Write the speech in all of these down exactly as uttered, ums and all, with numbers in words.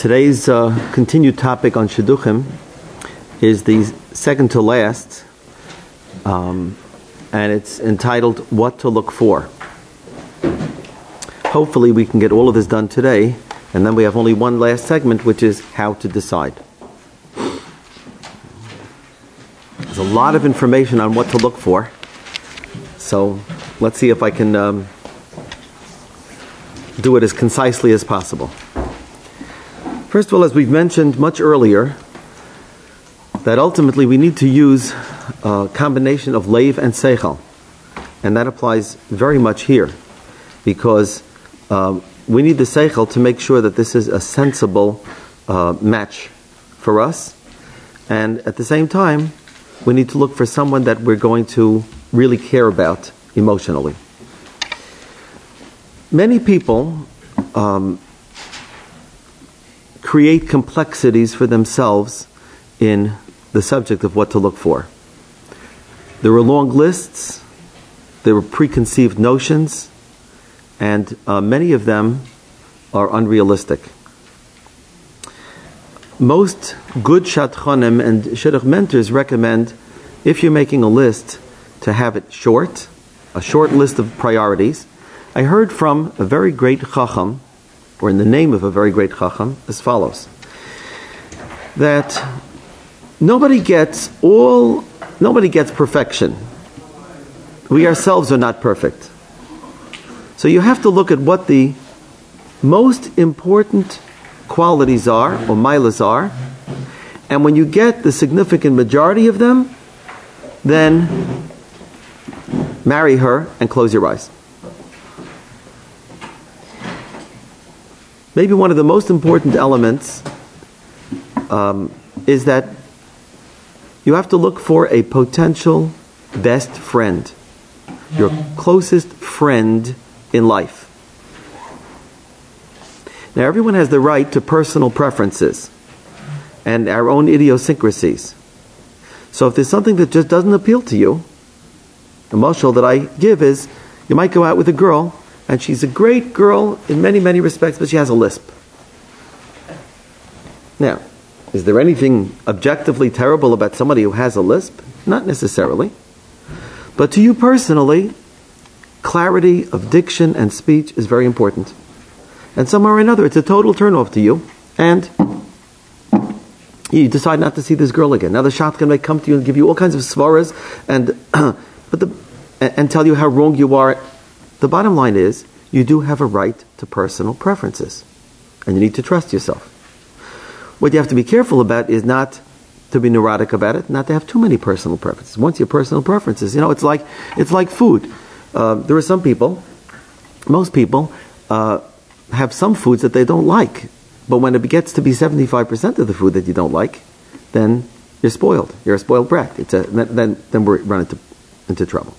Today's uh, continued topic on Shidduchim is the second to last, um, and it's entitled What to Look For. Hopefully we can get all of this done today, and then we have only one last segment, which is how to decide. There's a lot of information on what to look for, so let's see if I can um, do it as concisely as possible. First of all, as we've mentioned much earlier, that ultimately we need to use a combination of leiv and seichel. And that applies very much here, because um, we need the seichel to make sure that this is a sensible uh, match for us. And at the same time, we need to look for someone that we're going to really care about emotionally. Many people um, create complexities for themselves in the subject of what to look for. There are long lists, there are preconceived notions, and uh, many of them are unrealistic. Most good shadchanim and shidduch mentors recommend, if you're making a list, to have it short, a short list of priorities. I heard from a very great chacham, or in the name of a very great chacham, as follows: that nobody gets all, nobody gets perfection. We ourselves are not perfect. So you have to look at what the most important qualities are, or milas are, and when you get the significant majority of them, then marry her and close your eyes. Maybe one of the most important elements um, is that you have to look for a potential best friend, your closest friend in life. Now, everyone has the right to personal preferences and our own idiosyncrasies. So if there's something that just doesn't appeal to you, the mashal that I give is, you might go out with a girl, and she's a great girl in many, many respects, but she has a lisp. Now, is there anything objectively terrible about somebody who has a lisp? Not necessarily. But to you personally, clarity of diction and speech is very important. And somehow or another, it's a total turn-off to you, and you decide not to see this girl again. Now the shotgun may come to you and give you all kinds of svaras, and but the and tell you how wrong you are. The bottom line is, you do have a right to personal preferences, and you need to trust yourself. What you have to be careful about is not to be neurotic about it, not to have too many personal preferences. Once your personal preferences, you know, it's like it's like food. Uh, there are some people, most people, uh, have some foods that they don't like, but when it gets to be seventy-five percent of the food that you don't like, then you're spoiled. You're a spoiled brat. It's a, then then we run into into trouble.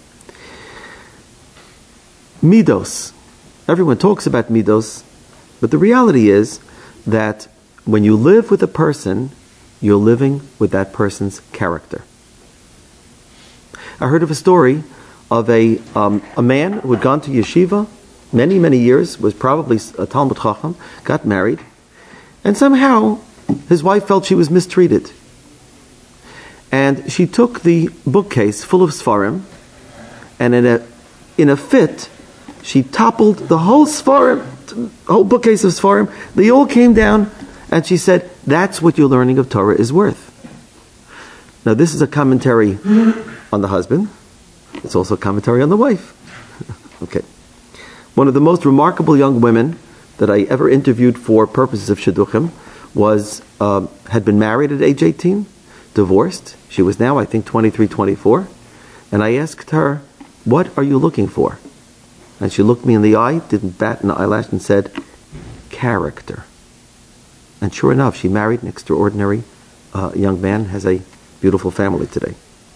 Midos. Everyone talks about midos, but the reality is that when you live with a person, you're living with that person's character. I heard of a story of a um, a man who had gone to yeshiva many, many years, was probably a Talmud Chacham, got married, and somehow his wife felt she was mistreated. And she took the bookcase full of Sfarim, and in a in a fit, she toppled the whole Sfarim, whole bookcase of Sfarim. They all came down, and she said, "That's what your learning of Torah is worth." Now, this is a commentary on the husband. It's also a commentary on the wife. Okay. One of the most remarkable young women that I ever interviewed for purposes of Shidduchim was, uh, had been married at age eighteen, divorced. She was now, I think, twenty-three, twenty-four. And I asked her, "What are you looking for?" And she looked me in the eye, didn't bat an eyelash, and said, "Character." And sure enough, she married an extraordinary uh, young man, has a beautiful family today.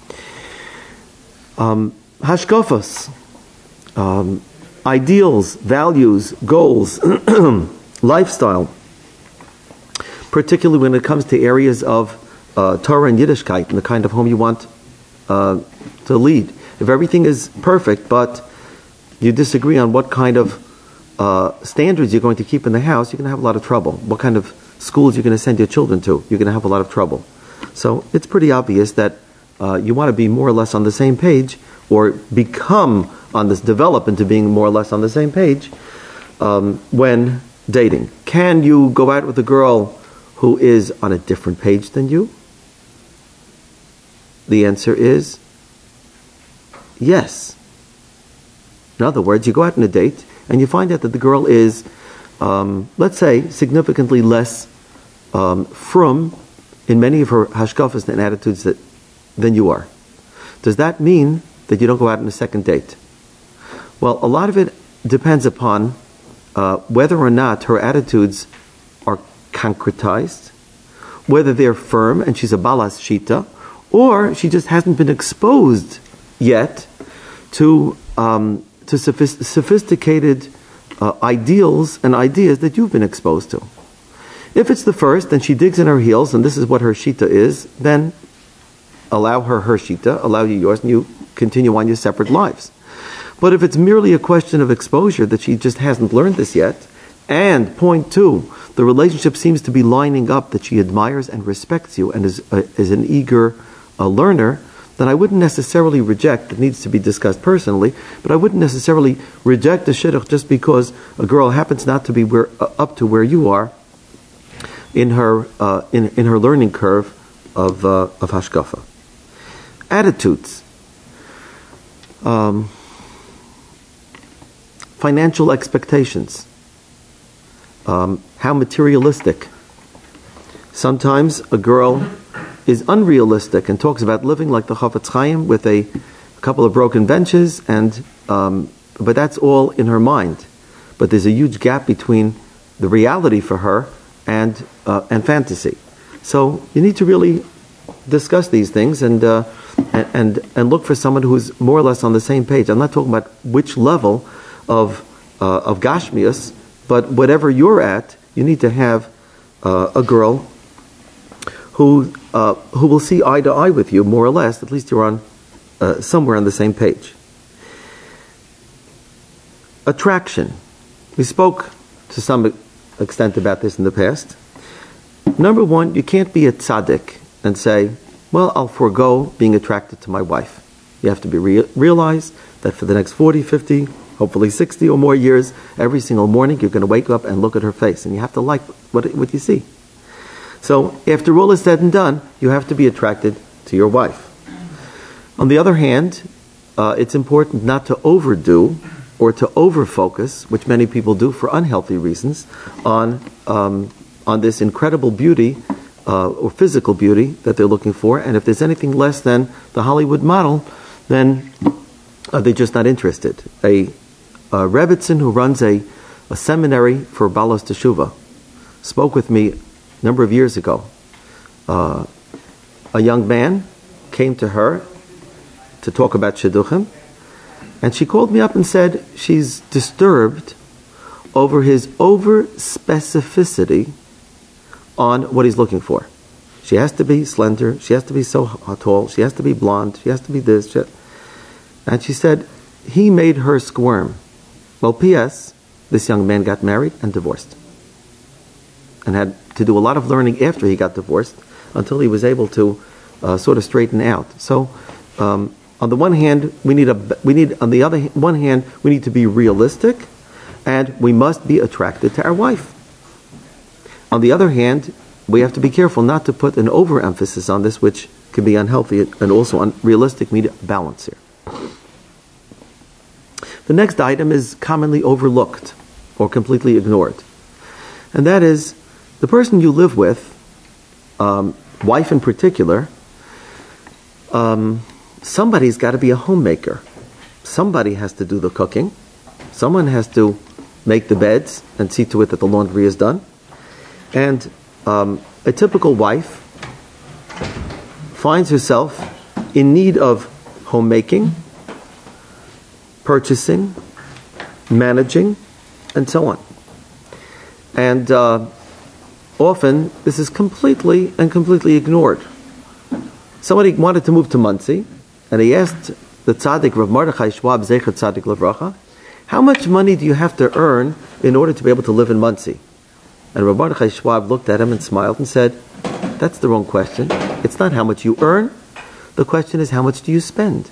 Um, hashkafas, um, ideals, values, goals, lifestyle, particularly when it comes to areas of uh, Torah and Yiddishkeit and the kind of home you want uh, to lead. If everything is perfect, but you disagree on what kind of uh, standards you're going to keep in the house, you're going to have a lot of trouble. What kind of schools you're going to send your children to. You're going to have a lot of trouble. So it's pretty obvious that uh, you want to be more or less on the same page, or become on this, develop into being more or less on the same page um, when dating. Can you go out with a girl who is on a different page than you? The answer is yes. In other words, you go out on a date and you find out that the girl is, um, let's say, significantly less um, frum in many of her hashkafas and attitudes that, than you are. Does that mean that you don't go out on a second date? Well, a lot of it depends upon uh, whether or not her attitudes are concretized, whether they're firm and she's a balas shita, or she just hasn't been exposed yet to um, to sophist- sophisticated uh, ideals and ideas that you've been exposed to. If it's the first, and she digs in her heels, and this is what her shita is, then allow her her shita, allow you yours, and you continue on your separate lives. But if it's merely a question of exposure, that she just hasn't learned this yet, and point two, the relationship seems to be lining up, that she admires and respects you and is, uh, is an eager uh, learner, then I wouldn't necessarily reject, it needs to be discussed personally, but I wouldn't necessarily reject the shidduch just because a girl happens not to be where, uh, up to where you are in her uh, in, in her learning curve of, uh, of hashkafa. Attitudes. Um, financial expectations. Um, how materialistic. Sometimes a girl is unrealistic and talks about living like the Chafetz Chaim with a, a couple of broken benches, and um, but that's all in her mind. But there's a huge gap between the reality for her and uh, and fantasy. So you need to really discuss these things and, uh, and and and look for someone who's more or less on the same page. I'm not talking about which level of uh, of Gashmias, but whatever you're at, you need to have uh, a girl who uh, who will see eye to eye with you, more or less. At least you're on uh, somewhere on the same page. Attraction. We spoke to some extent about this in the past. Number one, you can't be a tzaddik and say, well, I'll forego being attracted to my wife. You have to be re- realize that for the next forty, fifty, hopefully sixty or more years, every single morning you're going to wake up and look at her face, and you have to like what, what you see. So after all is said and done, you have to be attracted to your wife. On the other hand, uh, it's important not to overdo or to over-focus, which many people do for unhealthy reasons, on um, on this incredible beauty uh, or physical beauty that they're looking for. And if there's anything less than the Hollywood model, then uh, they're just not interested. A, a Rebbitzin who runs a, a seminary for Balas Teshuvah spoke with me a number of years ago. Uh, a young man came to her to talk about Shidduchim, and she called me up and said she's disturbed over his over-specificity on what he's looking for. She has to be slender, she has to be so tall, she has to be blonde, she has to be this. She, and she said, he made her squirm. Well, P S, this young man got married and divorced. And had to do a lot of learning after he got divorced until he was able to uh, sort of straighten out. So, um, on the one hand, we need a we need on the other one hand we need to be realistic, and we must be attracted to our wife. On the other hand, we have to be careful not to put an overemphasis on this, which can be unhealthy and also unrealistic. We need balance here. The next item is commonly overlooked or completely ignored, and that is the person you live with, um, wife in particular. Um, Somebody's got to be a homemaker. Somebody has to do the cooking. Someone has to make the beds and see to it that the laundry is done. And um, a typical wife finds herself in need of homemaking, purchasing, managing, and so on. And uh, often this is completely and completely ignored. Somebody wanted to move to Monsey, and he asked the tzaddik, Rav Mordechai Schwab, Zecher Tzaddik Levracha, how much money do you have to earn in order to be able to live in Monsey? And Rabbi Mordechai Schwab looked at him and smiled and said, that's the wrong question. It's not how much you earn. The question is, how much do you spend?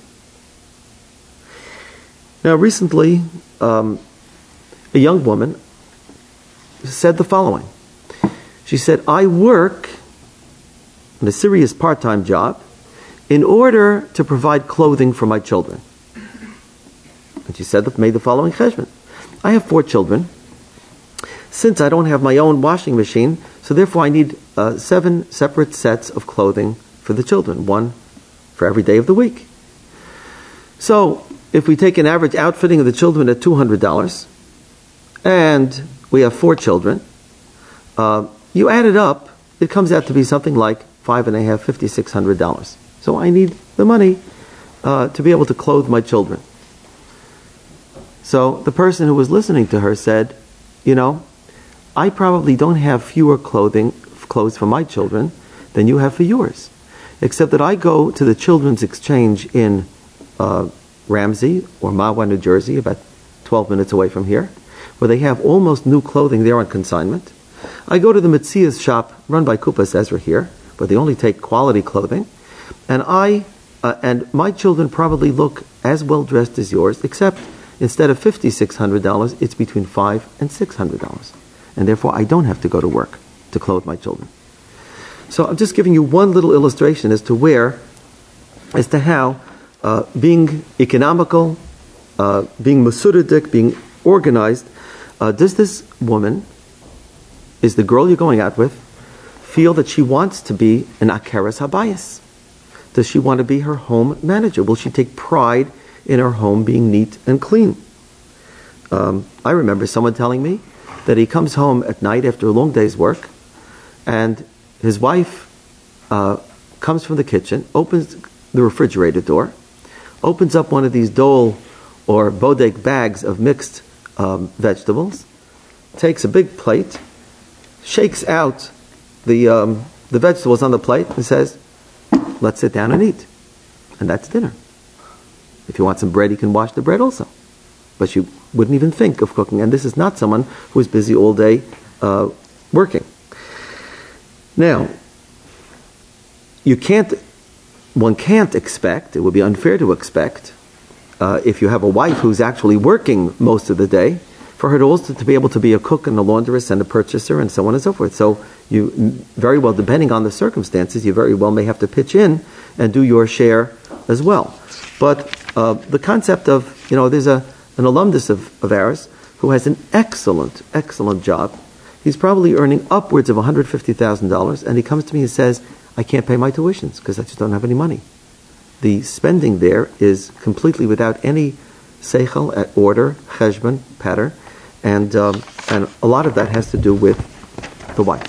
Now, recently, um, a young woman said the following. She said, I work in a serious part-time job in order to provide clothing for my children. And she said, made the following cheshbon. I have four children. Since I don't have my own washing machine, so therefore I need uh, seven separate sets of clothing for the children, one for every day of the week. So, if we take an average outfitting of the children at two hundred dollars, and we have four children, uh, you add it up, it comes out to be something like five and a half, fifty-six hundred dollars. So I need the money uh, to be able to clothe my children. So the person who was listening to her said, you know, I probably don't have fewer clothing clothes for my children than you have for yours, except that I go to the Children's Exchange in uh, Ramsey or Mahwah, New Jersey, about twelve minutes away from here, where they have almost new clothing there on consignment. I go to the Metzias shop run by Kupas Ezra here, where they only take quality clothing, and I uh, and my children probably look as well dressed as yours, except instead of fifty-six hundred dollars, it's between five and six hundred dollars, and therefore I don't have to go to work to clothe my children. So I'm just giving you one little illustration as to where, as to how uh, being economical, uh, being masudadik, being organized, uh, does this woman, is the girl you're going out with, feel that she wants to be an akeres habayis? Does she want to be her home manager? Will she take pride in her home being neat and clean? Um, I remember someone telling me that he comes home at night after a long day's work, and his wife uh, comes from the kitchen, opens the refrigerator door, opens up one of these dole or bodek bags of mixed um, vegetables, takes a big plate, shakes out the um, the vegetables on the plate and says, let's sit down and eat. And that's dinner. If you want some bread, you can wash the bread also. But you wouldn't even think of cooking. And this is not someone who is busy all day uh, working. Now, you can't, one can't expect, it would be unfair to expect, uh, if you have a wife who's actually working most of the day, for her to also to be able to be a cook and a laundress and a purchaser and so on and so forth. So you very well, depending on the circumstances, you very well may have to pitch in and do your share as well. But uh, the concept of, you know, there's a an alumnus of, of ours who has an excellent, excellent job. He's probably earning upwards of one hundred fifty thousand dollars, and he comes to me and says, I can't pay my tuitions because I just don't have any money. The spending there is completely without any seichel, at order, cheshbon, pattern, and um, and a lot of that has to do with the wife.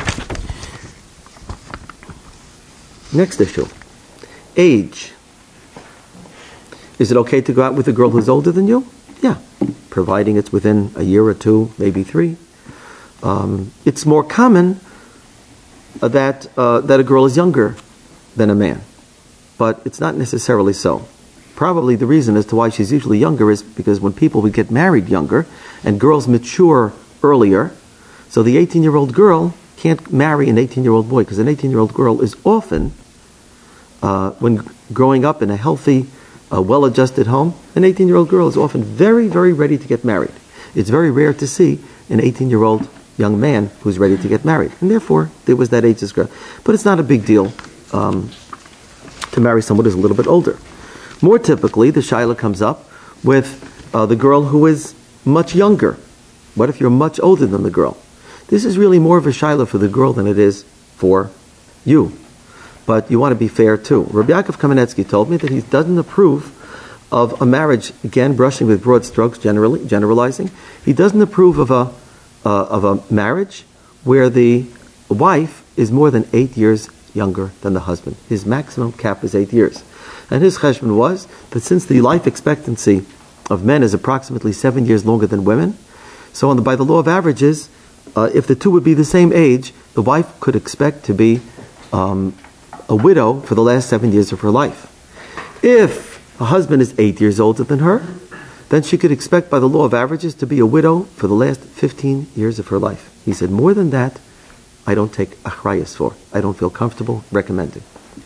Next issue, age. Is it okay to go out with a girl who's older than you? Yeah, providing it's within a year or two, maybe three. Um, it's more common uh, that uh, that a girl is younger than a man, but it's not necessarily so. Probably the reason as to why she's usually younger is because when people would get married younger and girls mature earlier, so the eighteen-year-old girl can't marry an eighteen-year-old boy because an eighteen-year-old girl is often, uh, when growing up in a healthy, a well-adjusted home, an eighteen-year-old girl is often very, very ready to get married. It's very rare to see an eighteen-year-old young man who's ready to get married. And therefore, there was that age discrepancy. But it's not a big deal um, to marry someone who's a little bit older. More typically, the shaila comes up with uh, the girl who is much younger. What if you're much older than the girl? This is really more of a shaila for the girl than it is for you. But you want to be fair too. Rabbi Yaakov Kamenetsky told me that he doesn't approve of a marriage, again, brushing with broad strokes, generally generalizing. He doesn't approve of a uh, of a marriage where the wife is more than eight years younger than the husband. His maximum cap is eight years. And his cheshbon was that since the life expectancy of men is approximately seven years longer than women, so on the, by the law of averages, uh, if the two would be the same age, the wife could expect to be um, a widow for the last seven years of her life. If a husband is eight years older than her, then she could expect by the law of averages to be a widow for the last fifteen years of her life. He said, more than that, I don't take achrayus for. I don't feel comfortable recommending.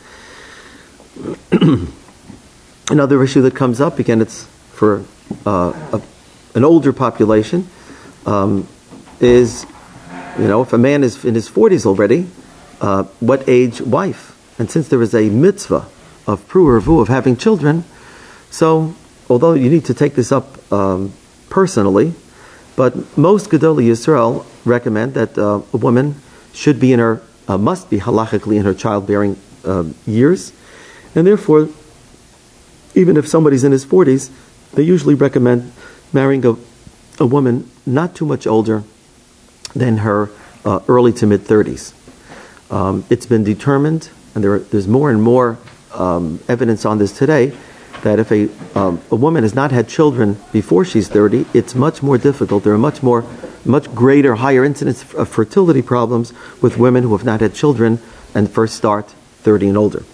Another issue that comes up, again, it's for uh, a, an older population, um, is, you know, if a man is in his forties already, uh, what age wife? And since there is a mitzvah of pru urvu, of having children, so although you need to take this up um, personally, but most Gedolei Yisrael recommend that uh, a woman should be in her, uh, must be halachically in her childbearing uh, years, and therefore, even if somebody's in his forties, they usually recommend marrying a, a woman not too much older than her uh, early to mid thirties. Um, it's been determined, and there are, there's more and more um, evidence on this today, that if a um, a woman has not had children before she's thirty, it's much more difficult. There are much more, much greater, higher incidence of fertility problems with women who have not had children and first start thirty and older.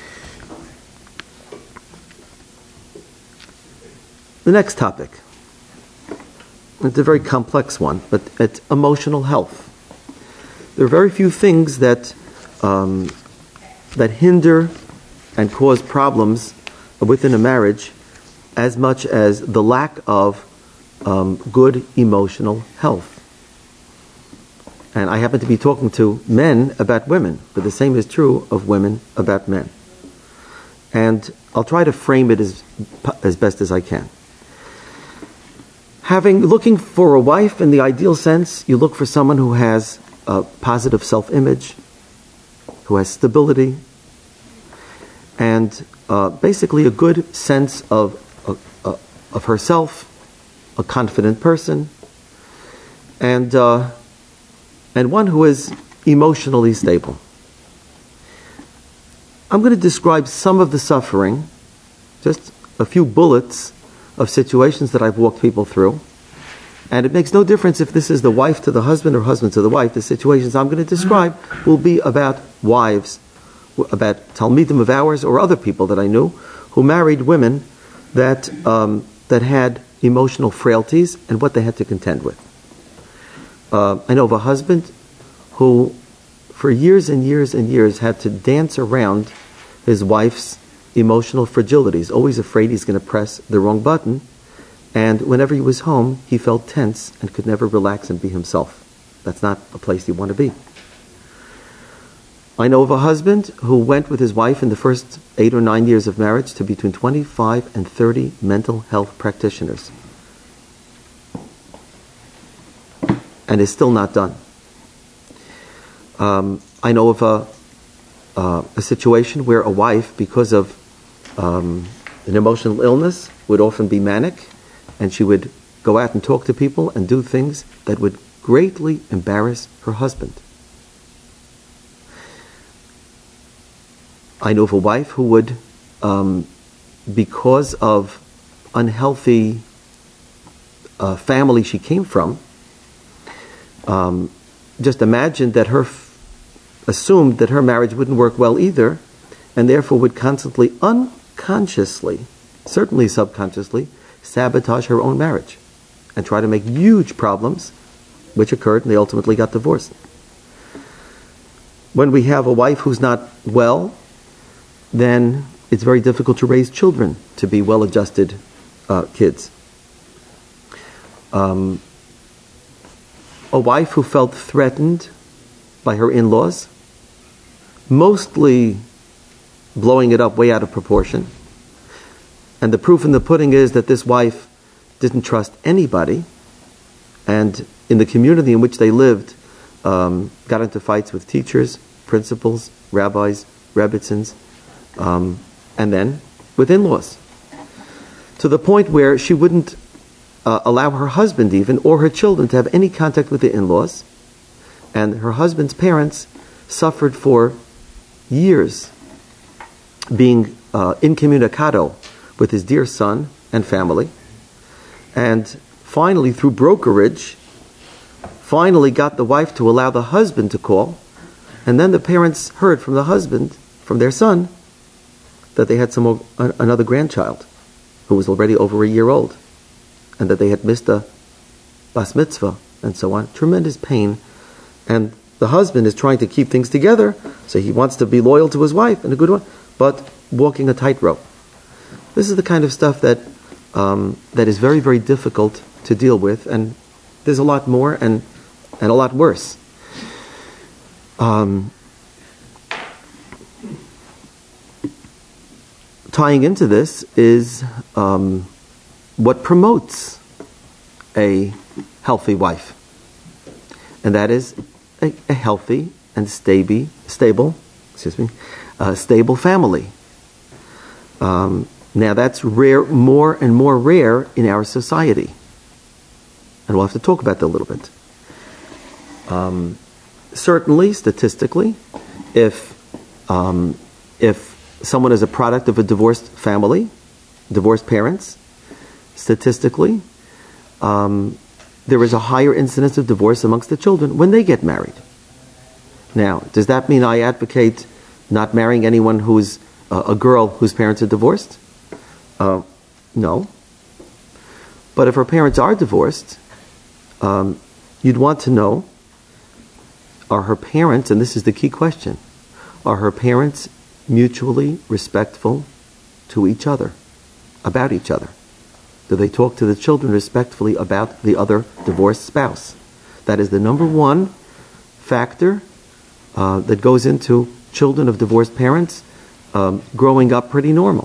The next topic. It's a very complex one, but it's emotional health. There are very few things that um, that hinder and cause problems within a marriage as much as the lack of um, good emotional health. And I happen to be talking to men about women, but the same is true of women about men. And I'll try to frame it as as best as I can. Having, looking for a wife in the ideal sense, you look for someone who has a positive self-image, who has stability, and uh, basically a good sense of, uh, uh, of herself, a confident person, and, uh, and one who is emotionally stable. I'm going to describe some of the suffering, just a few bullets of situations that I've walked people through. And it makes no difference if this is the wife to the husband or husband to the wife. The situations I'm going to describe will be about wives, about Talmidim of ours or other people that I knew who married women that um, that had emotional frailties and what they had to contend with. Uh, I know of a husband who, for years and years and years, had to dance around his wife's emotional fragilities, always afraid he's going to press the wrong button, and whenever he was home, he felt tense and could never relax and be himself. That's not a place you want to be. I know of a husband who went with his wife in the first eight or nine years of marriage to between twenty-five and thirty mental health practitioners, and is still not done. Um, I know of a, uh, a situation where a wife, because of um, an emotional illness, would often be manic, and she would go out and talk to people and do things that would greatly embarrass her husband. I know of a wife who would, um, because of unhealthy uh, family she came from, um, just imagined that her, f- assumed that her marriage wouldn't work well either, and therefore would constantly, unconsciously, certainly subconsciously, sabotage her own marriage and try to make huge problems, which occurred, and they ultimately got divorced. When we have a wife who's not well, then it's very difficult to raise children to be well-adjusted uh, kids. Um, a wife who felt threatened by her in-laws, mostly blowing it up way out of proportion. And the proof in the pudding is that this wife didn't trust anybody, and in the community in which they lived, um, got into fights with teachers, principals, rabbis, rebbitzins, um, and then with in-laws. To the point where she wouldn't uh, allow her husband even, or her children, to have any contact with the in-laws. And her husband's parents suffered for years being uh, incommunicado with his dear son and family. And finally, through brokerage, finally got the wife to allow the husband to call. And then the parents heard from the husband, from their son, that they had some another grandchild who was already over a year old. and that they had missed a bas mitzvah and so on. Tremendous pain. And the husband is trying to keep things together, so he wants to be loyal to his wife and a good one, but walking a tightrope. This is the kind of stuff that um, that is very, very difficult to deal with, and there's a lot more and and a lot worse. Um, tying into this is um, what promotes a healthy wife, and that is a, a healthy and stable, stable, excuse me, uh, stable family. Um, now that's rare, more and more rare in our society, and we'll have to talk about that a little bit. Um, certainly, statistically, if um, if someone is a product of a divorced family, divorced parents, statistically, um, there is a higher incidence of divorce amongst the children when they get married. Now, does that mean I advocate not marrying anyone who's uh, a girl whose parents are divorced? Uh, no. But if her parents are divorced, um, you'd want to know, are her parents, and this is the key question, are her parents mutually respectful to each other, about each other? Do they talk to the children respectfully about the other divorced spouse? That is the number one factor uh, that goes into children of divorced parents um, growing up pretty normal.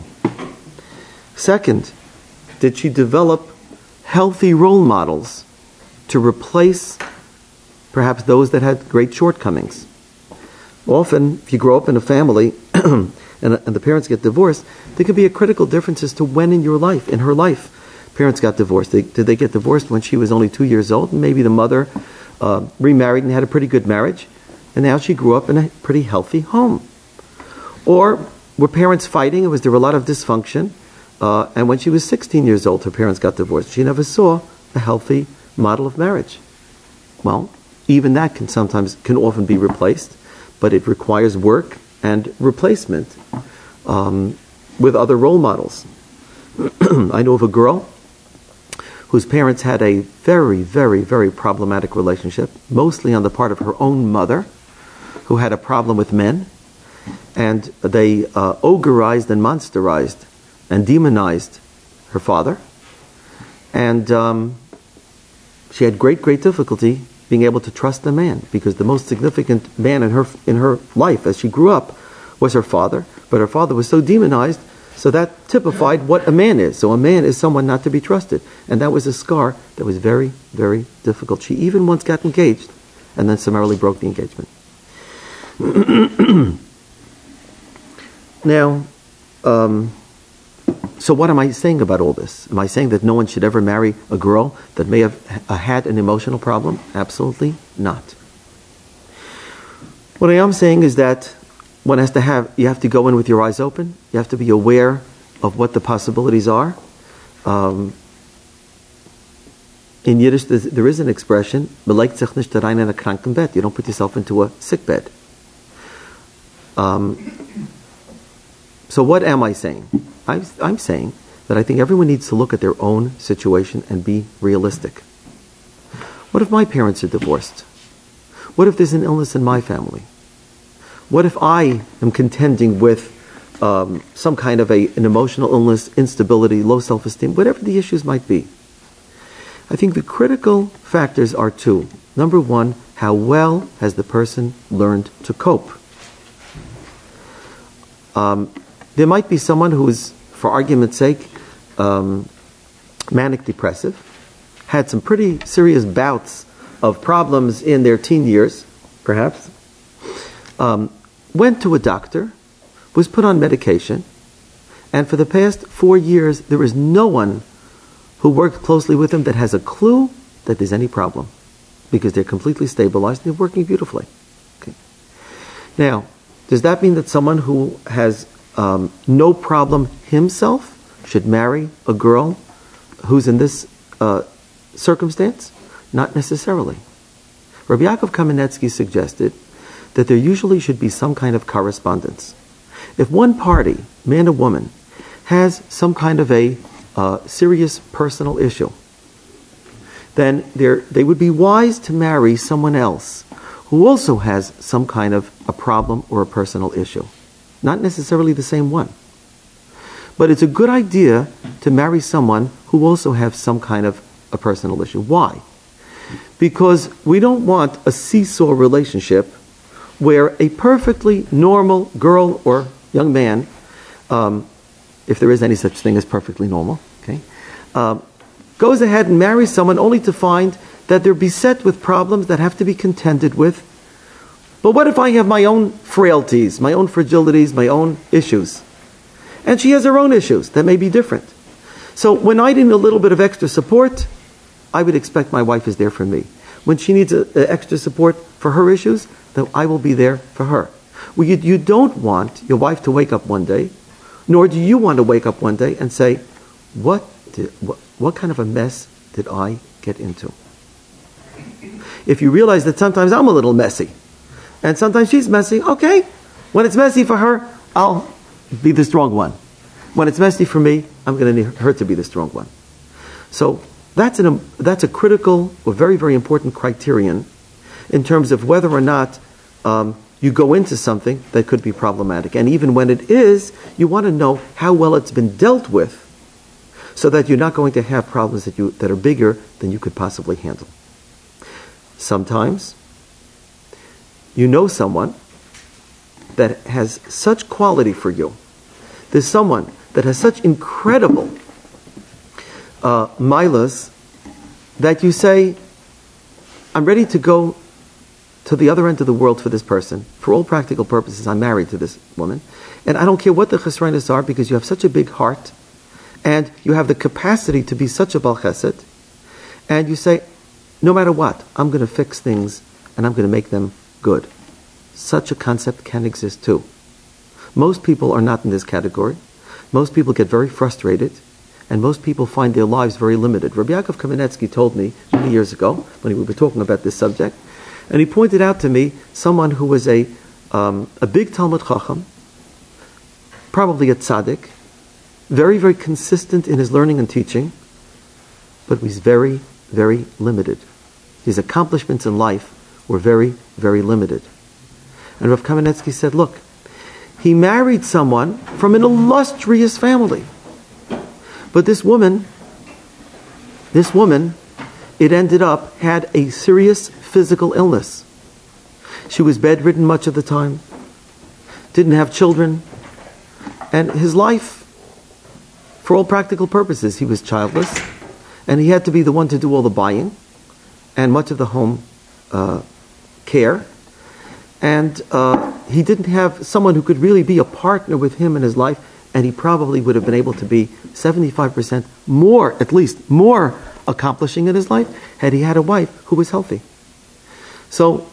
Second, did she develop healthy role models to replace perhaps those that had great shortcomings? Often, if you grow up in a family and, and the parents get divorced, there can be a critical difference as to when in your life, in her life, parents got divorced. They, did they get divorced when she was only two years old? Maybe the mother uh, remarried and had a pretty good marriage, and now she grew up in a pretty healthy home. Or were parents fighting? Was there a lot of dysfunction? Uh, and when she was sixteen years old, her parents got divorced. She never saw a healthy model of marriage. Well, even that can sometimes, can often be replaced, but it requires work and replacement um, with other role models. I know of a girl whose parents had a very, very, very problematic relationship, mostly on the part of her own mother, who had a problem with men, and they uh, ogreized and monsterized and demonized her father, and um, she had great, great difficulty being able to trust a man, because the most significant man in her in her life as she grew up was her father, but her father was so demonized, so that typified what a man is. So a man is someone not to be trusted, and that was a scar that was very, very difficult. She even once got engaged and then summarily broke the engagement. Now, um, so what am I saying about all this? Am I saying that no one should ever marry a girl that may have uh, had an emotional problem? Absolutely not. What I am saying is that one has to have, you have to go in with your eyes open. You have to be aware of what the possibilities are. Um, in Yiddish, there is an expression, you don't put yourself into a sick bed. Um, so what am I saying? I'm, I'm saying that I think everyone needs to look at their own situation and be realistic. What if my parents are divorced? What if there's an illness in my family? What if I am contending with um, some kind of a, an emotional illness, instability, low self-esteem, whatever the issues might be? I think the critical factors are two. Number one, how well has the person learned to cope? Um, there might be someone who is, for argument's sake, um, manic depressive, had some pretty serious bouts of problems in their teen years, perhaps, um, went to a doctor, was put on medication, and for the past four years there is no one who worked closely with him that has a clue that there's any problem, because they're completely stabilized and they're working beautifully. Okay. Now, does that mean that someone who has um, no problem himself should marry a girl who's in this uh, circumstance? Not necessarily. Rabbi Yaakov Kamenetsky suggested that there usually should be some kind of correspondence. If one party, man or woman, has some kind of a uh, serious personal issue, then they would be wise to marry someone else who also has some kind of a problem or a personal issue. Not necessarily the same one. But it's a good idea to marry someone who also has some kind of a personal issue. Why? Because we don't want a seesaw relationship where a perfectly normal girl or young man, um, if there is any such thing as perfectly normal, okay, uh, goes ahead and marries someone only to find that they're beset with problems that have to be contended with. But what if I have my own frailties, my own fragilities, my own issues? And she has her own issues that may be different. So when I need a little bit of extra support, I would expect my wife is there for me. When she needs a, a extra support for her issues, then I will be there for her. Well, you, you don't want your wife to wake up one day, nor do you want to wake up one day and say, what, did, what, what kind of a mess did I get into? If you realize that sometimes I'm a little messy, and sometimes she's messy, okay, when it's messy for her, I'll be the strong one. When it's messy for me, I'm going to need her to be the strong one. So that's, an, that's a critical or very, very important criterion in terms of whether or not um, you go into something that could be problematic. And even when it is, you want to know how well it's been dealt with so that you're not going to have problems that, you, that are bigger than you could possibly handle. Sometimes you know someone that has such quality for you. There's someone that has such incredible uh, milas that you say, I'm ready to go to the other end of the world for this person. For all practical purposes, I'm married to this woman. And I don't care what the chesronos are because you have such a big heart and you have the capacity to be such a bal chesed. And you say, no matter what, I'm going to fix things and I'm going to make them good. Such a concept can exist too. Most people are not in this category. Most people get very frustrated, and most people find their lives very limited. Rabbi Yaakov Kamenetsky told me many years ago, when we were talking about this subject, and he pointed out to me someone who was a, um, a big Talmud Chacham, probably a tzaddik, very, very consistent in his learning and teaching, but he's very, very limited. His accomplishments in life were very, very limited. And Rav Kamenetsky said, look, he married someone from an illustrious family. But this woman, this woman, it ended up, had a serious physical illness. She was bedridden much of the time, didn't have children, and his life, for all practical purposes, he was childless, and he had to be the one to do all the buying and much of the home uh, care. And uh, he didn't have someone who could really be a partner with him in his life, and he probably would have been able to be seventy-five percent more, at least, more accomplishing in his life had he had a wife who was healthy. So,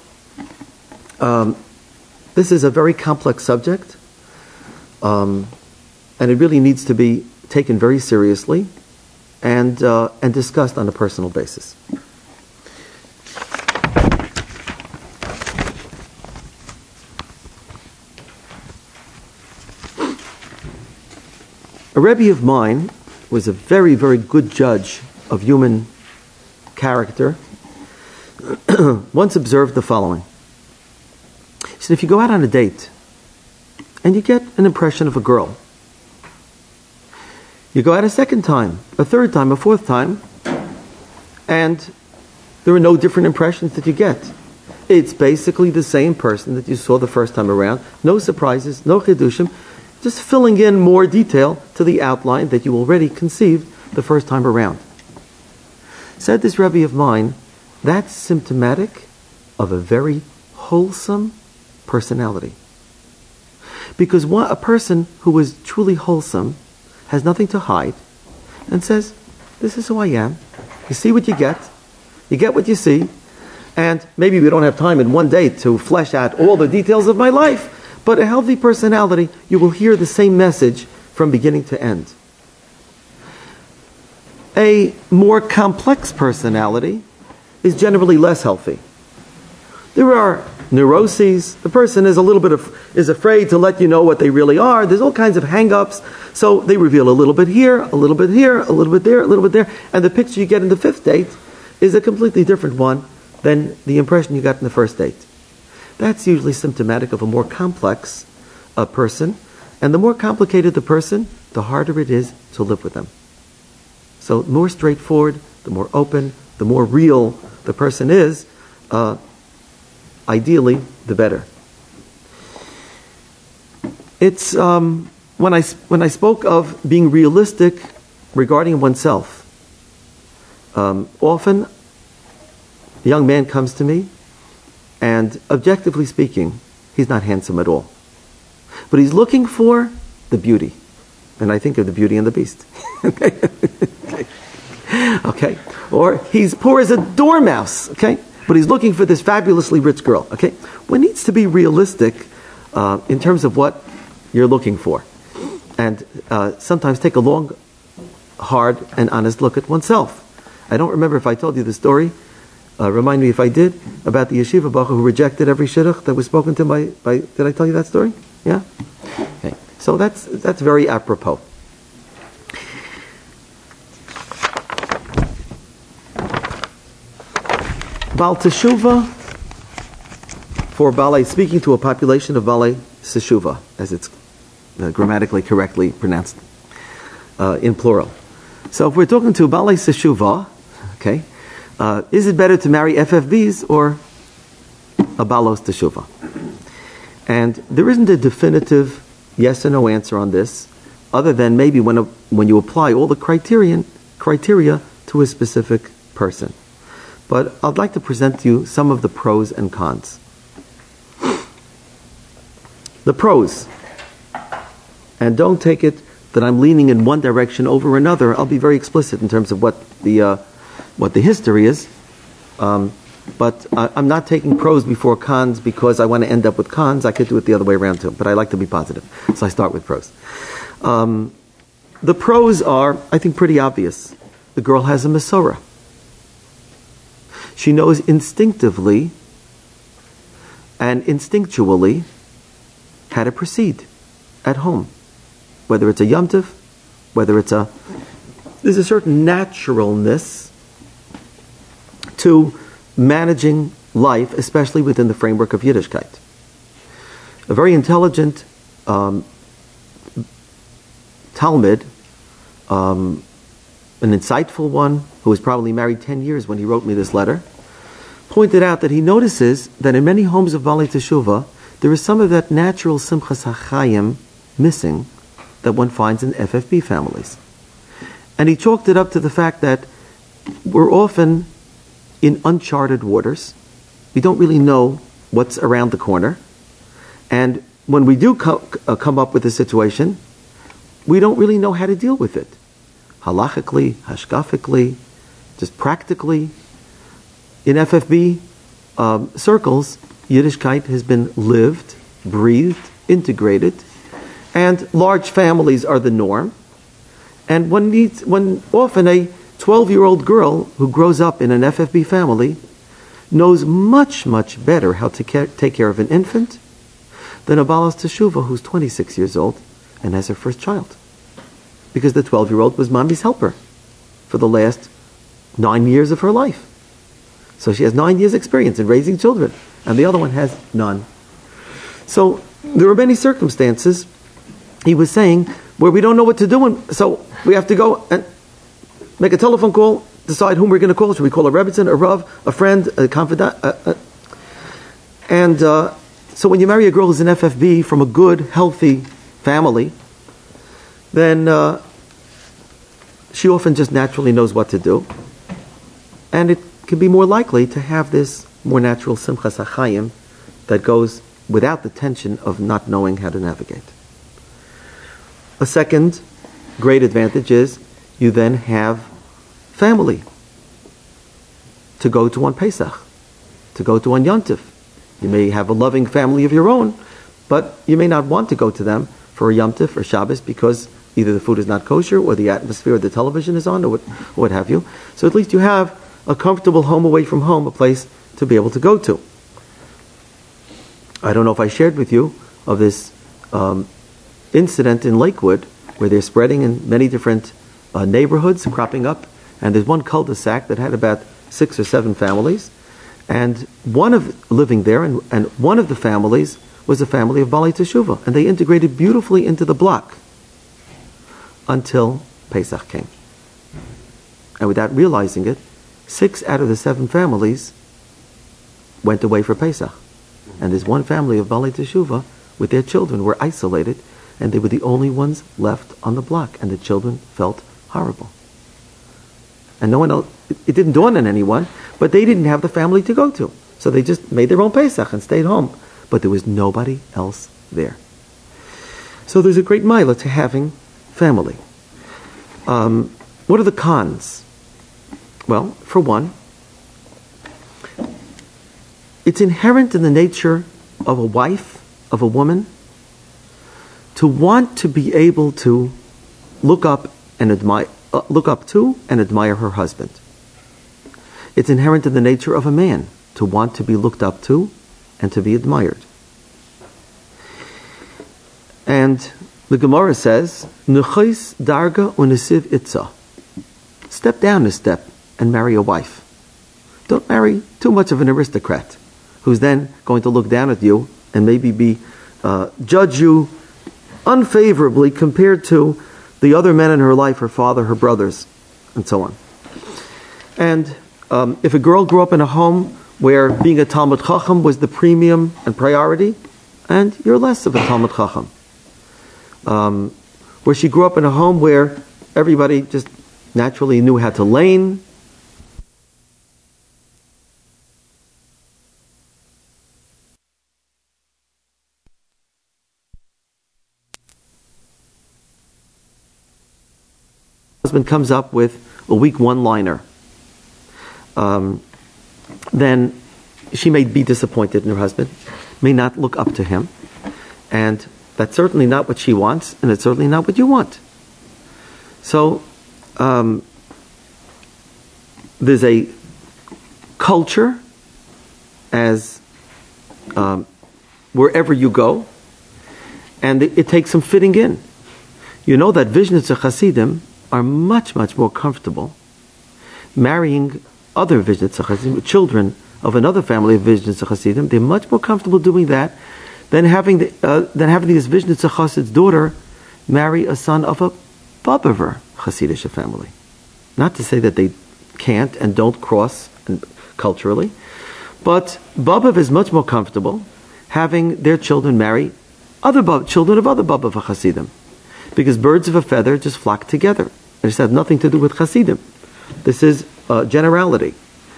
um, this is a very complex subject, um, and it really needs to be taken very seriously and, uh, and discussed on a personal basis. A Rebbe of mine was a very, very good judge of human character. Once observed the following. He said, if you go out on a date and you get an impression of a girl, you go out a second time, a third time, a fourth time, and there are no different impressions that you get. It's basically the same person that you saw the first time around. No surprises, no chidushim, just filling in more detail to the outline that you already conceived the first time around. Said this Rebbe of mine, that's symptomatic of a very wholesome personality. Because one, a person who is truly wholesome has nothing to hide and says, this is who I am. You see what you get. You get what you see. And maybe we don't have time in one day to flesh out all the details of my life. But a healthy personality, you will hear the same message from beginning to end. A more complex personality is generally less healthy. There are neuroses. The person is a little bit of, is afraid to let you know what they really are. There's all kinds of hang-ups. So they reveal a little bit here, a little bit here, a little bit there, a little bit there. And the picture you get in the fifth date is a completely different one than the impression you got in the first date. That's usually symptomatic of a more complex uh, person, and the more complicated the person, the harder it is to live with them. So the more straightforward, the more open, the more real the person is, uh, ideally, the better. It's um, when I when I spoke of being realistic regarding oneself. Um, often, a young man comes to me, and objectively speaking, he's not handsome at all, but he's looking for the beauty, and I think of the Beauty and the Beast. okay. okay, okay, or he's poor as a dormouse. Okay, but he's looking for this fabulously rich girl. Okay, one needs to be realistic uh, in terms of what you're looking for, and uh, sometimes take a long, hard, and honest look at oneself. I don't remember if I told you the story. Uh, remind me if I did, about the yeshiva bacher who rejected every shidduch that was spoken to by, by. Did I tell you that story? Yeah. Okay. So that's that's very apropos. Bal Teshuva for Balei, speaking to a population of Balei Teshuva, as it's uh, grammatically correctly pronounced uh, in plural. So if we're talking to Balei Teshuva, okay, uh, is it better to marry F F Bs or a Balos Teshuva? And there isn't a definitive yes or no answer on this, other than maybe when a, when you apply all the criterion criteria to a specific person. But I'd like to present to you some of the pros and cons. The pros, and don't take it that I'm leaning in one direction over another. I'll be very explicit in terms of what the uh, what the history is. Um, but I, I'm not taking pros before cons because I want to end up with cons. I could do it the other way around too, but I like to be positive. So I start with pros. Um, the pros are, I think, pretty obvious. The girl has a Masorah. She knows instinctively and instinctually how to proceed at home. Whether it's a Yom Tov, whether it's a... There's a certain naturalness to managing life, especially within the framework of Yiddishkeit. A very intelligent um, Talmud, um, an insightful one, who was probably married ten years when he wrote me this letter, pointed out that he notices that in many homes of Balei Teshuva, there is some of that natural Simchas HaChayim missing that one finds in F F B families. And he chalked it up to the fact that we're often in uncharted waters. We don't really know what's around the corner. And when we do co- uh, come up with a situation, we don't really know how to deal with it. Halachically, hashkafically, just practically. In F F B um, circles, Yiddishkeit has been lived, breathed, integrated, and large families are the norm. And one needs, one often a twelve-year-old girl who grows up in an F F B family knows much, much better how to care, take care of an infant than a Balas Teshuva who's twenty-six years old and has her first child. Because the twelve-year-old was mommy's helper for the last nine years of her life. So she has nine years experience in raising children, and the other one has none. So there are many circumstances, he was saying, where we don't know what to do, and so we have to go and make a telephone call, decide whom we're going to call. Should we call a Rebbitzin, a Rav, a friend, a confidant? Uh, uh, and uh, so when you marry a girl who's an F F B from a good, healthy family, then uh, she often just naturally knows what to do. And it can be more likely to have this more natural Simchas HaChayim that goes without the tension of not knowing how to navigate. A second great advantage is you then have family to go to on Pesach, to go to on Yom Tov. You may have a loving family of your own, but you may not want to go to them for a Yom Tov or Shabbos because either the food is not kosher or the atmosphere or the television is on or what, what have you. So at least you have a comfortable home away from home, a place to be able to go to. I don't know if I shared with you of this um, incident in Lakewood where they're spreading in many different uh, neighborhoods, cropping up, and there's one cul-de-sac that had about six or seven families, and one of living there, and, and one of the families was a family of Baalei Teshuvah, and they integrated beautifully into the block until Pesach came. And without realizing it, six out of the seven families went away for Pesach. And this one family of Baalei Teshuvah with their children were isolated, and they were the only ones left on the block, and the children felt horrible. And no one else, it, it didn't dawn on anyone, but they didn't have the family to go to. So they just made their own Pesach and stayed home. But there was nobody else there. So there's a great milah to having family. Um, what are the cons? Well, for one, it's inherent in the nature of a wife, of a woman, to want to be able to look up and admire, uh, look up to and admire her husband. It's inherent in the nature of a man to want to be looked up to and to be admired. And the Gemara says, "Nechais darga unesiv itza." Step down a step and marry a wife. Don't marry too much of an aristocrat who's then going to look down at you and maybe be uh, judge you unfavorably compared to the other men in her life, her father, her brothers, and so on. And um, if a girl grew up in a home where being a Talmud Chacham was the premium and priority, and you're less of a Talmud Chacham. Um, where she grew up in a home where everybody just naturally knew how to lane, husband comes up with a weak one-liner, um, then she may be disappointed in her husband, may not look up to him, and that's certainly not what she wants, and it's certainly not what you want. So um, there's a culture as um, wherever you go, and it, it takes some fitting in. You know that Vizhnitzer Hasidim are much, much more comfortable marrying other Vizhnitzer Hasidim, children of another family of Vizhnitzer Hasidim. They're much more comfortable doing that than having the, uh, than having this Vizhnitzer Chasid's daughter marry a son of a Babaver Hasidic family. Not to say that they can't and don't cross and, culturally, but Babav is much more comfortable having their children marry other Bab, children of other Babaver Hasidim, because birds of a feather just flock together. This has nothing to do with Hasidim. This is uh, generality.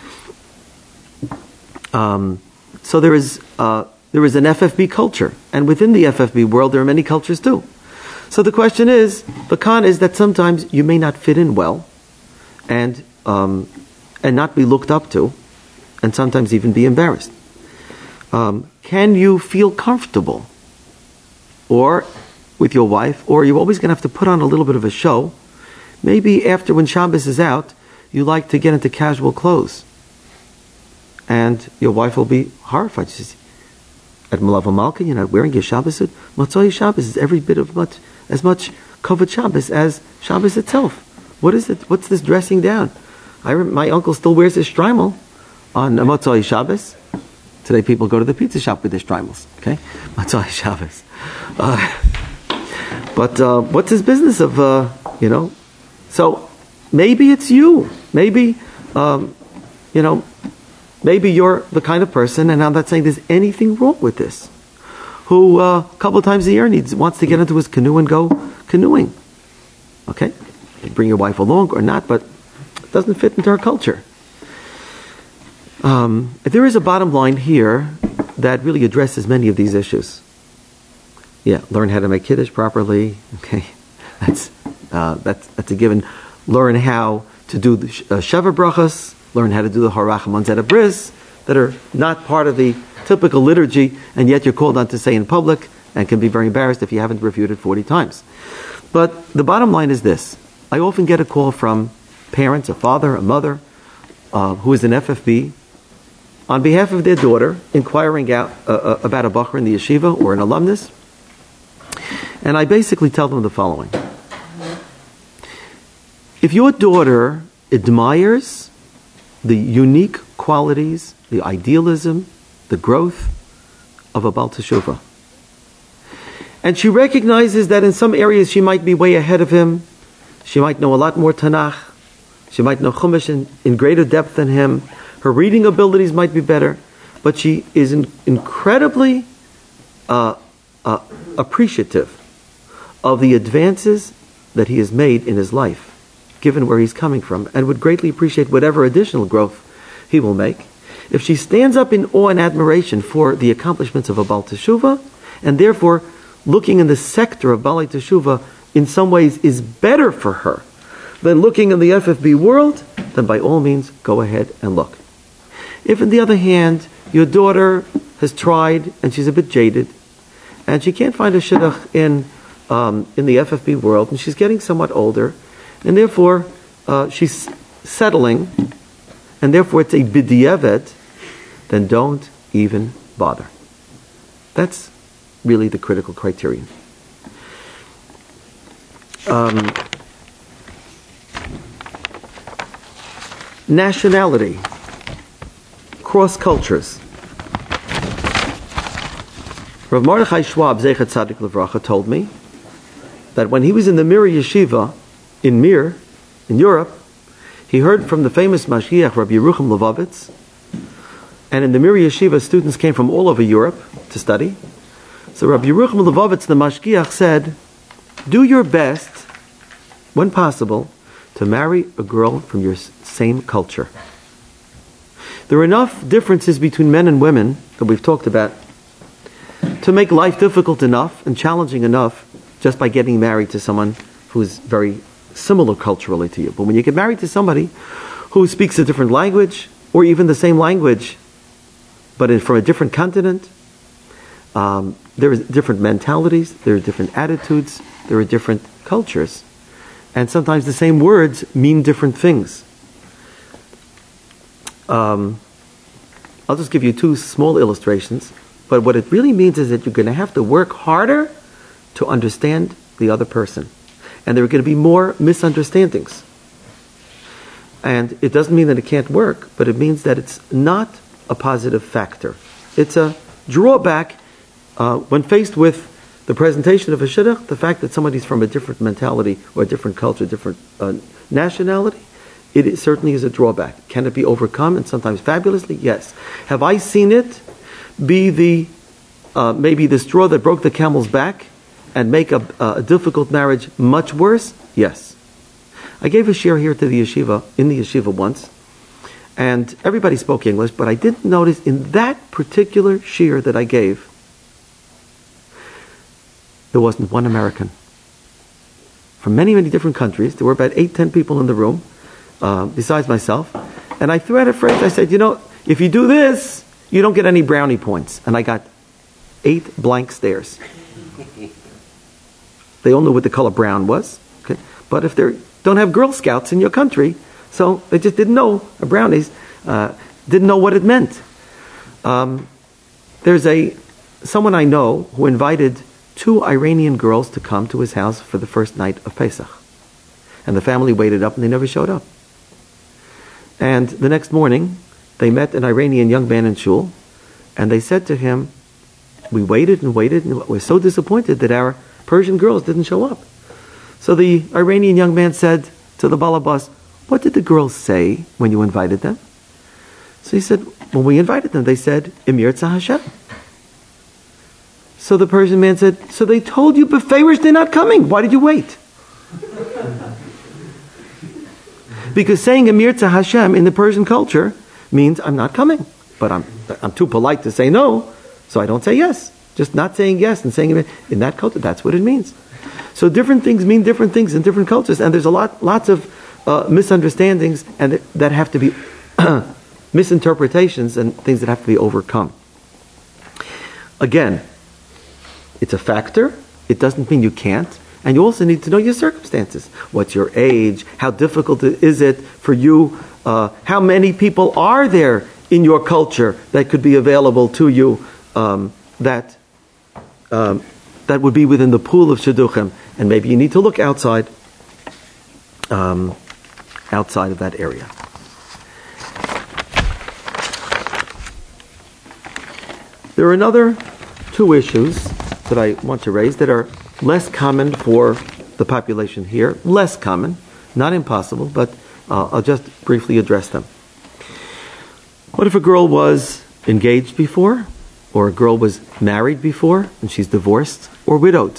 Um, so there is uh, there is an F F B culture, and within the F F B world there are many cultures too. So the question is, the con is that sometimes you may not fit in well, and um, and not be looked up to, and sometimes even be embarrassed. Um, can you feel comfortable, or with your wife, or you're always going to have to put on a little bit of a show? Maybe after when Shabbos is out, you like to get into casual clothes, and your wife will be horrified. She says, "At Malava Malka, you're not wearing your Shabbos suit. Matzoi Shabbos is every bit of much as much covered Shabbos as Shabbos itself. What is it? What's this dressing down?" I rem- my uncle still wears his shtreimel on Matzoi Shabbos. Today, people go to the pizza shop with their shtreimels. Okay, Matzoi Shabbos. Uh, but uh, what's his business of uh, you know? So maybe it's you. Maybe um, you know. Maybe you're the kind of person, and I'm not saying there's anything wrong with this, who uh, a couple of times a year needs wants to get into his canoe and go canoeing. Okay, you bring your wife along or not, but it doesn't fit into our culture. Um, there is a bottom line here that really addresses many of these issues. Yeah, learn how to make kiddush properly. Okay, that's uh, that's that's a given. Learn how to do the uh, sheva brachas. Learn how to do the harachamon zed bris that are not part of the typical liturgy, and yet you're called on to say in public, and can be very embarrassed if you haven't reviewed it forty times. But the bottom line is this: I often get a call from parents, a father, a mother, uh, who is an F F B, on behalf of their daughter, inquiring out uh, about a bacher in the yeshiva or an alumnus, and I basically tell them the following: if your daughter admires the unique qualities, the idealism, the growth of a Baal Teshuvah. And she recognizes that in some areas she might be way ahead of him. She might know a lot more Tanakh. She might know Chumash in, in greater depth than him. Her reading abilities might be better. But she is in, incredibly uh, uh, appreciative of the advances that he has made in his life, given where he's coming from, and would greatly appreciate whatever additional growth he will make. If she stands up in awe and admiration for the accomplishments of a Baal Teshuvah, and therefore looking in the sector of Baalei Teshuvah in some ways is better for her than looking in the F F B world, then by all means go ahead and look. If on the other hand, your daughter has tried and she's a bit jaded, and she can't find a shidduch in um, in the F F B world, and she's getting somewhat older, and therefore uh, she's settling, and therefore it's a b'diavad, then don't even bother. That's really the critical criterion. Um, nationality, cross cultures. Rav Mordechai Schwab, Zeichat Tzadik Levracha, told me that when he was in the Mir Yeshiva in Mir, in Europe, he heard from the famous Mashgiach Rabbi Yerucham Levovitz, and in the Mir Yeshiva students came from all over Europe to study. So Rabbi Yerucham Levovitz, the Mashgiach, said, do your best, when possible, to marry a girl from your same culture. There are enough differences between men and women that we've talked about to make life difficult enough and challenging enough just by getting married to someone who's very similar culturally to you. But when you get married to somebody who speaks a different language, or even the same language, but in, from a different continent, um, there are different mentalities, there are different attitudes, there are different cultures. And sometimes the same words mean different things. Um, I'll just give you two small illustrations. But what it really means is that you're going to have to work harder to understand the other person. And there are going to be more misunderstandings. And it doesn't mean that it can't work, but it means that it's not a positive factor. It's a drawback uh, when faced with the presentation of a shidduch, the fact that somebody's from a different mentality or a different culture, different uh, nationality, it is, certainly is a drawback. Can it be overcome, and sometimes fabulously? Yes. Have I seen it be the uh, maybe the straw that broke the camel's back and make a, a difficult marriage much worse? Yes. I gave a share here to the yeshiva, in the yeshiva once, and everybody spoke English, but I didn't notice in that particular share that I gave, there wasn't one American. From many, many different countries. There were about eight, ten people in the room, uh, besides myself. And I threw out a phrase. I said, you know, if you do this, you don't get any brownie points. And I got eight blank stares. They all knew what the color brown was. Okay? But if they don't have Girl Scouts in your country, so they just didn't know, or brownies, uh, didn't know what it meant. Um, there's a someone I know who invited two Iranian girls to come to his house for the first night of Pesach. And the family waited up and they never showed up. And the next morning, they met an Iranian young man in shul, and they said to him, we waited and waited, and we're so disappointed that our Persian girls didn't show up. So the Iranian young man said to the balabas, what did the girls say when you invited them? So he said, when we invited them, they said, Emir Tzah Hashem. So the Persian man said, so they told you beferish they're not coming. Why did you wait? Because saying Emir Tzah Hashem in the Persian culture means I'm not coming. But I'm I'm too polite to say no, so I don't say yes. Just not saying yes and saying it in that culture, that's what it means. So different things mean different things in different cultures, and there's a lot lots of uh, misunderstandings and that have to be misinterpretations and things that have to be overcome. Again, it's a factor. It doesn't mean you can't. And you also need to know your circumstances. What's your age? How difficult is it for you? Uh, how many people are there in your culture that could be available to you um, that um, that would be within the pool of shidduchim? And maybe you need to look outside um, outside of that area. There are another two issues that I want to raise that are less common for the population here. Less common, not impossible, but uh, I'll just briefly address them. What if a girl was engaged before, or a girl was married before, and she's divorced or widowed?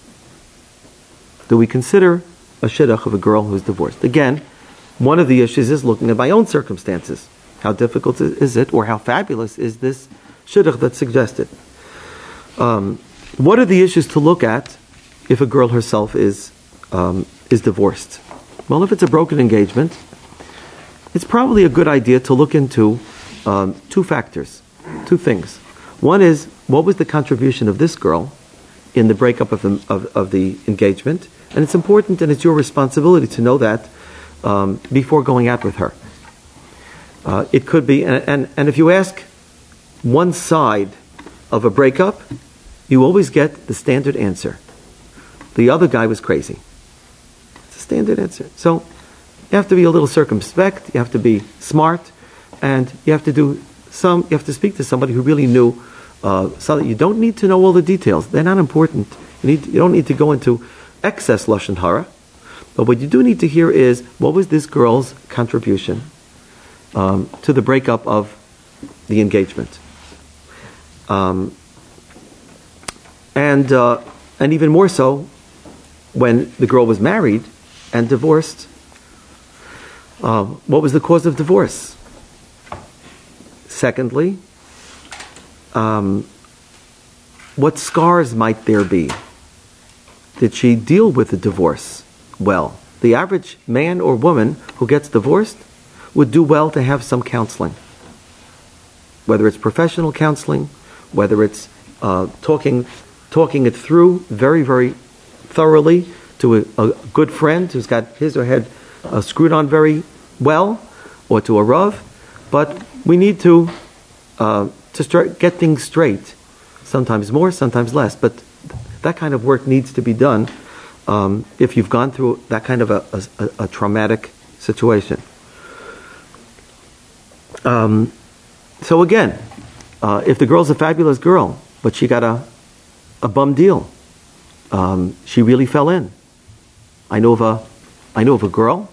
Do we consider a shidduch of a girl who's divorced? Again, one of the issues is looking at my own circumstances. How difficult is it, or how fabulous is this shidduch that's suggested? Um, what are the issues to look at if a girl herself is um, is divorced? Well, if it's a broken engagement, it's probably a good idea to look into um, two factors, two things. One is, what was the contribution of this girl in the breakup of the, of, of the engagement? And it's important, and it's your responsibility to know that um, before going out with her. Uh, it could be, and, and, and if you ask one side of a breakup, you always get the standard answer. The other guy was crazy. It's a standard answer. So you have to be a little circumspect, you have to be smart, and you have to do some, you have to speak to somebody who really knew, uh, so that you don't need to know all the details. They're not important. You, need, you don't need to go into excess lashon hara. But what you do need to hear is, what was this girl's contribution um, to the breakup of the engagement? Um, and uh, and even more so, when the girl was married and divorced, uh, what was the cause of divorce? Secondly, um, what scars might there be? Did she deal with the divorce well? The average man or woman who gets divorced would do well to have some counseling. Whether it's professional counseling, whether it's uh, talking talking it through very, very thoroughly to a, a good friend who's got his or her head uh, screwed on very well, or to a rav. But we need to uh, to start get things straight. Sometimes more, sometimes less. But that kind of work needs to be done um, if you've gone through that kind of a, a, a traumatic situation. Um, so again, uh, if the girl's a fabulous girl, but she got a a bum deal, um, she really fell in. I know of a I know of a girl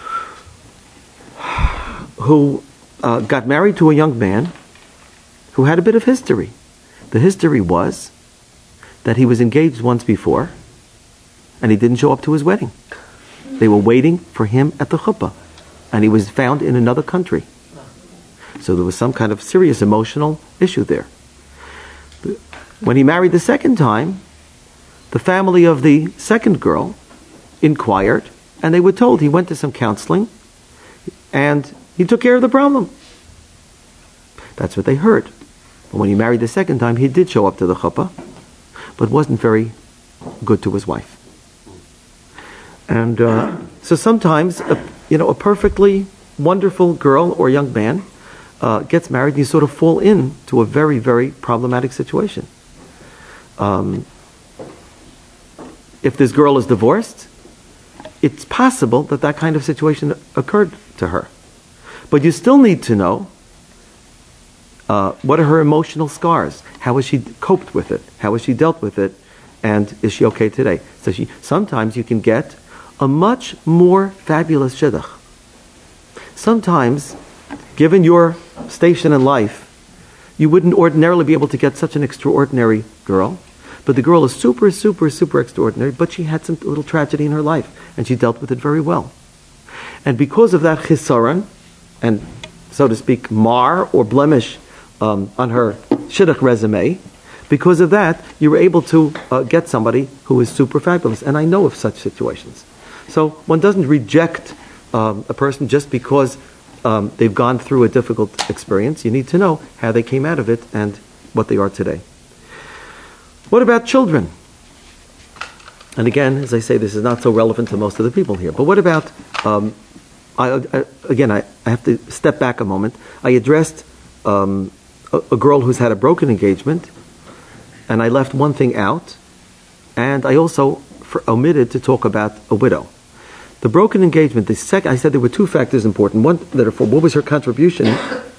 who uh, got married to a young man who had a bit of history. The history was that he was engaged once before, and he didn't show up to his wedding. They were waiting for him at the chuppah, and he was found in another country. So there was some kind of serious emotional issue there. When he married the second time, the family of the second girl inquired, and they were told he went to some counseling, and he took care of the problem. That's what they heard. But when he married the second time, he did show up to the chuppah, but wasn't very good to his wife. And uh, so sometimes, a, you know, a perfectly wonderful girl or young man uh, gets married, and you sort of fall into a very, very problematic situation. Um, if this girl is divorced, it's possible that that kind of situation occurred to her. But you still need to know uh, what are her emotional scars? How has she coped with it? How has she dealt with it? And is she okay today? So she, sometimes you can get a much more fabulous shidduch. Sometimes, given your station in life, you wouldn't ordinarily be able to get such an extraordinary girl. But the girl is super, super, super extraordinary, but she had some little tragedy in her life, and she dealt with it very well. And because of that chisaron, and so to speak, mar or blemish um, on her shidduch resume, because of that, you were able to uh, get somebody who is super fabulous. And I know of such situations. So one doesn't reject um, a person just because um, they've gone through a difficult experience. You need to know how they came out of it and what they are today. What about children? And again, as I say, this is not so relevant to most of the people here. But what about, um, I, I, again, I, I have to step back a moment. I addressed um, a, a girl who's had a broken engagement, and I left one thing out, and I also for, omitted to talk about a widow. The broken engagement, the second, I said there were two factors important. One, that are for what was her contribution,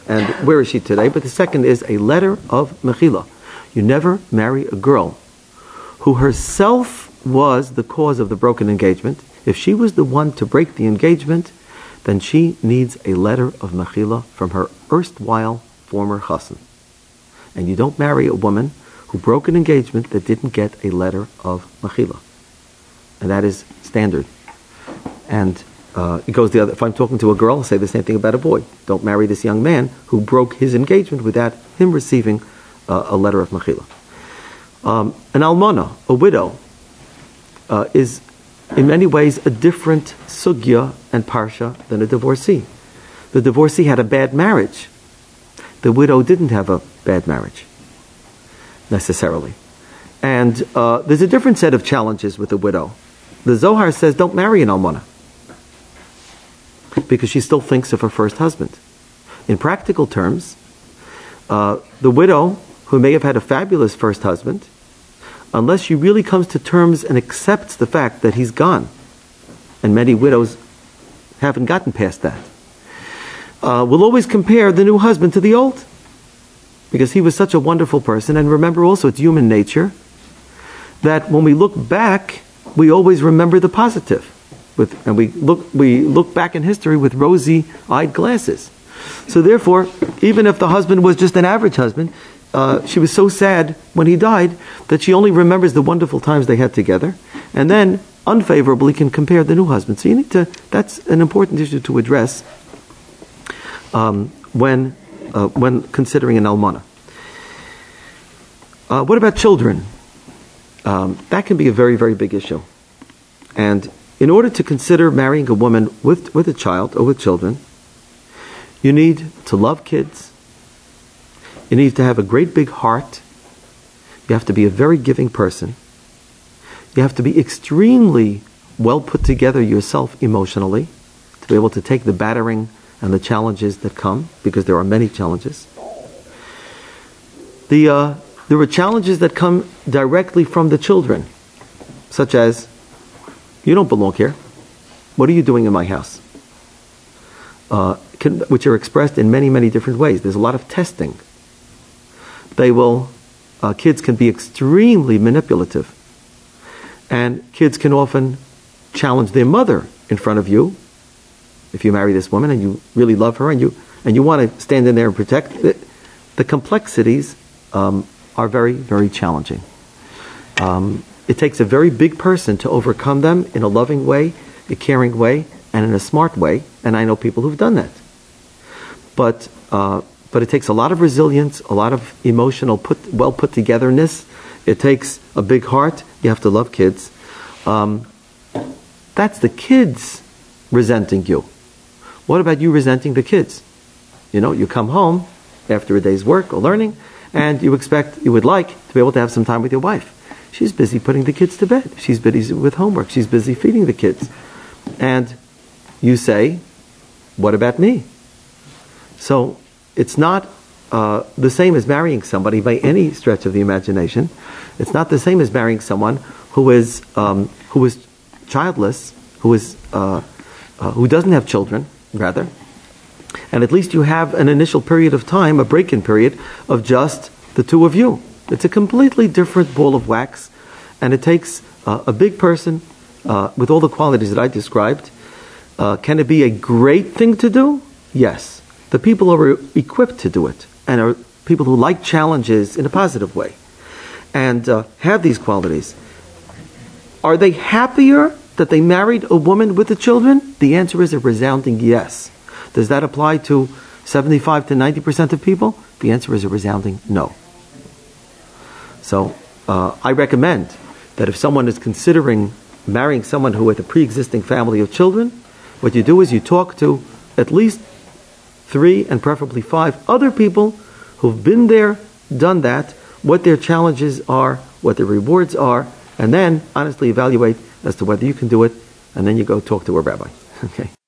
and where is she today? But the second is a letter of mechila. You never marry a girl who herself was the cause of the broken engagement. If she was the one to break the engagement, then she needs a letter of mechila from her erstwhile former chassan. And you don't marry a woman who broke an engagement that didn't get a letter of mechila. And that is standard. And uh, it goes the other. If I'm talking to a girl, I'll say the same thing about a boy. Don't marry this young man who broke his engagement without him receiving uh, a letter of mechila. Um, an almana, a widow, uh, is in many ways a different sugya and parsha than a divorcee. The divorcee had a bad marriage. The widow didn't have a bad marriage, necessarily. And uh, there's a different set of challenges with a widow. The Zohar says don't marry an almana, because she still thinks of her first husband. In practical terms, uh, the widow, who may have had a fabulous first husband, unless she really comes to terms and accepts the fact that he's gone, and many widows haven't gotten past that, uh, will always compare the new husband to the old, because he was such a wonderful person. And remember also, it's human nature that when we look back, we always remember the positive. With, and we look, we look back in history with rosy-eyed glasses. So therefore, even if the husband was just an average husband, uh, she was so sad when he died that she only remembers the wonderful times they had together, and then unfavorably can compare the new husband. So you need to, that's an important issue to address um, when, uh, when considering an almana. Uh, what about children? Um, that can be a very, very big issue. And in order to consider marrying a woman with, with a child or with children, you need to love kids. You need to have a great big heart. You have to be a very giving person. You have to be extremely well put together yourself emotionally to be able to take the battering and the challenges that come, because there are many challenges. The, uh, there are challenges that come directly from the children, such as, you don't belong here. What are you doing in my house? Uh, can, which are expressed in many, many different ways. There's a lot of testing. They will, uh, kids can be extremely manipulative. And kids can often challenge their mother in front of you. If you marry this woman and you really love her and you and you want to stand in there and protect it, the complexities um, are very, very challenging. Um, It takes a very big person to overcome them in a loving way, a caring way, and in a smart way. And I know people who've done that. But uh, but it takes a lot of resilience, a lot of emotional, put, well put togetherness. It takes a big heart. You have to love kids. Um, that's the kids resenting you. What about you resenting the kids? You know, you come home after a day's work or learning, and you expect, you would like to be able to have some time with your wife. She's busy putting the kids to bed. She's busy with homework. She's busy feeding the kids. And you say, what about me? So it's not uh, the same as marrying somebody by any stretch of the imagination. It's not the same as marrying someone who is um, who is childless, who is uh, uh, who doesn't have children, rather. And at least you have an initial period of time, a break-in period, of just the two of you. It's a completely different ball of wax, and it takes uh, a big person uh, with all the qualities that I described. Uh, can it be a great thing to do? Yes. The people are equipped to do it, and are people who like challenges in a positive way, and uh, have these qualities. Are they happier that they married a woman with the children? The answer is a resounding yes. Does that apply to seventy-five to ninety percent of people? The answer is a resounding no. So uh, I recommend that if someone is considering marrying someone who has a pre-existing family of children, what you do is you talk to at least three and preferably five other people who've been there, done that, what their challenges are, what their rewards are, and then honestly evaluate as to whether you can do it, and then you go talk to a rabbi. Okay.